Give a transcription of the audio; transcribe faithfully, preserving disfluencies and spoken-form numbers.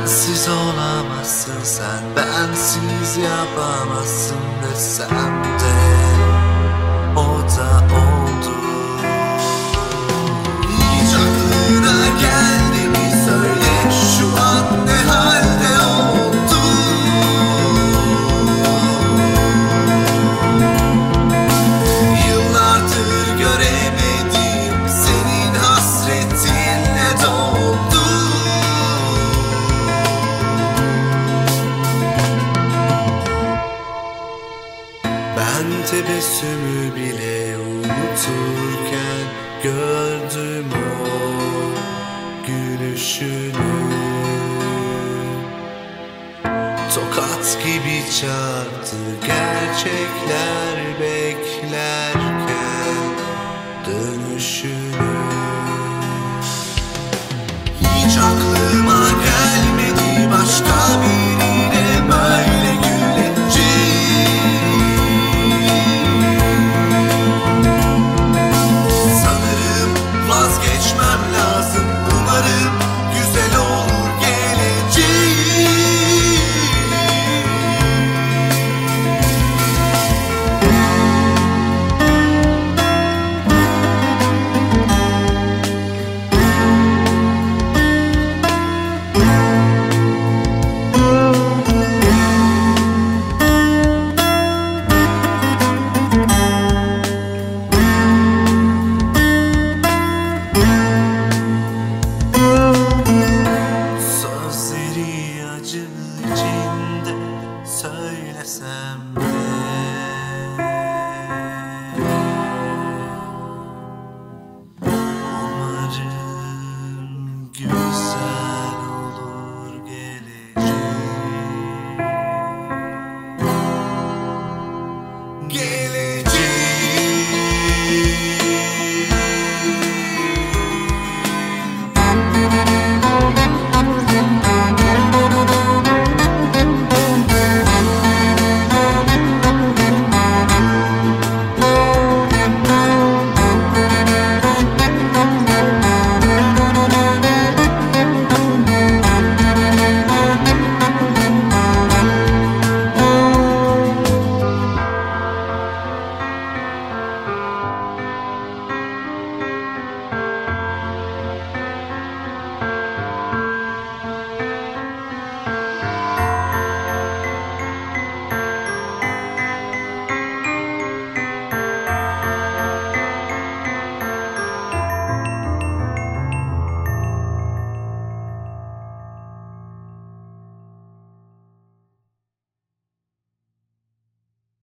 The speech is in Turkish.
Sensiz olamazsın sen, bensiz yapamazsın desem de o da oldu. Hiç aklına geldi mi söyle, şu an ne halde oldu? Yıllardır göremedim, senin hasretinle doldu. Ben tebessümü bile unuturken gördüm o gülüşünü. Tokat gibi çarptı gerçekler beklerken dönüşünü. Hiç aklıma gelmedi başka birine böyle güleceğim. Sanırım vazgeçmem lazım, umarım güzel olur geleceğim.